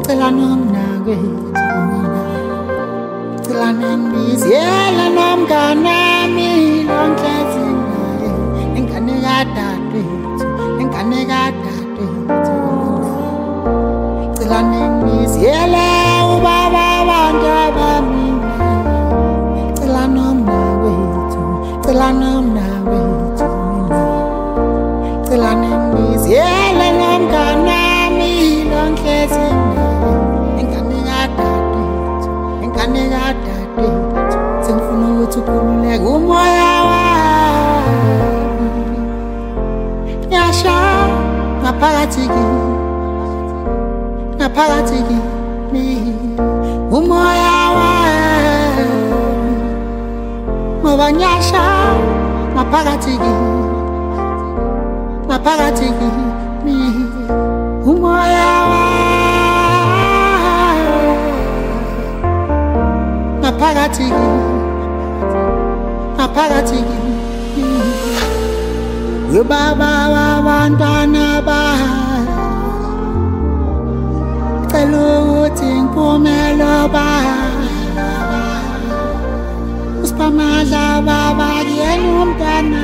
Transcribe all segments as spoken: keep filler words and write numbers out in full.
cela nomnawethu mina cela nembizela nomnganami lonhlezi naye ingane kadadewethu ingane kadadewethu cela nembizela ubaba bami cela nomnawethu cela nomnawethu mina cela nembizela nomnganami lonhlezi ingane kadadewethu ingane kadadewethu sengifuna ukuthi ukhululeke umoya wami yasha ngaphakathi kimi ngaphakathi kimi umoya wami ngoba nyasha ngaphakathi kimi ngaphakathi kimi umoya wami ngaphakathi kimi ngaphakathi kimi ubaba wabantwana bami cela ukuthi ngiphumelele baba usiphamadla baba yena umntana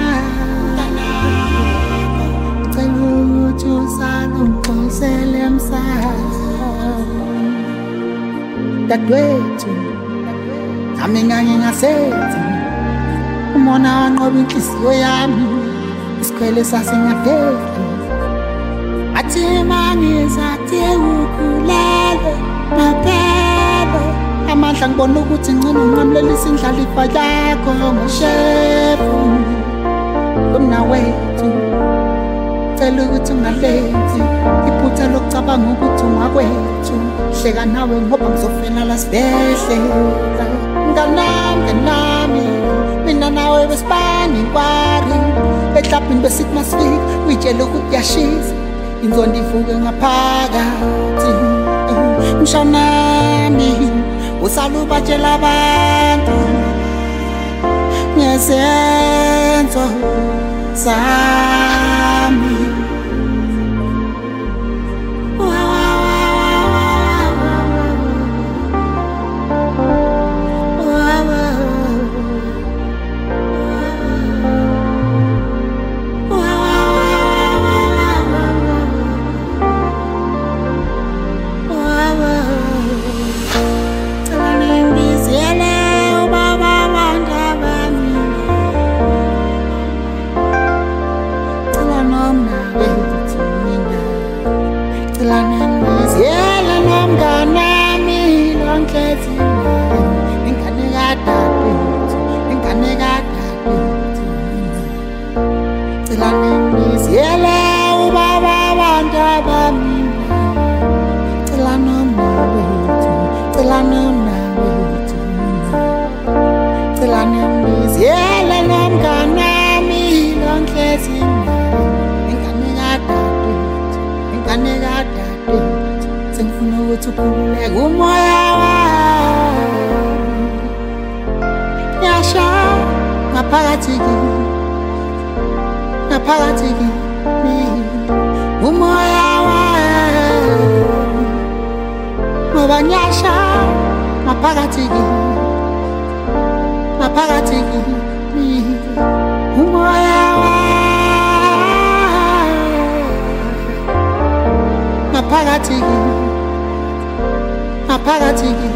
cela ukuthi usale umphosele emsazweni dadewethu nami ngangingasethi umona wanqoba inhliziyo yami isikhwele sasingadeli athi mangizathi ukhulele maphele amandla ngibona ukuthi ngcono nginqamlelisa indlalifa yakho ngoshefu umnawethu cela ukuthi ungalethi iphutha lokucabanga ukuthi ungakwethu hleka nawe ngoba ngizofela la sibhedlela mnganami mnganami mina nawe besibani kwari eklabhini besithi masifika uyitshela ukuthi yashisa inzondo ivuke ngaphakathi mshanami usala ubatshela abantu ngezenzo zami Yela nomnganami lonhlezi ingane kadadewethu ingane kadadewethu cela nembizela ubaba bami cela nomnawethu cela nomnawethu cela nembizela nomnganami lonhlezi ingane kadadewethu ingane kadadewethu sengifuna ukuthi ukhululeke umoya wami yasha ngaphakathi kimi ngaphakathi kimi umoya wami ngoba nyasha ngaphakathi kimi ngaphakathi kimi umoya wami ngaphakathi kimi ngaphakathi kimi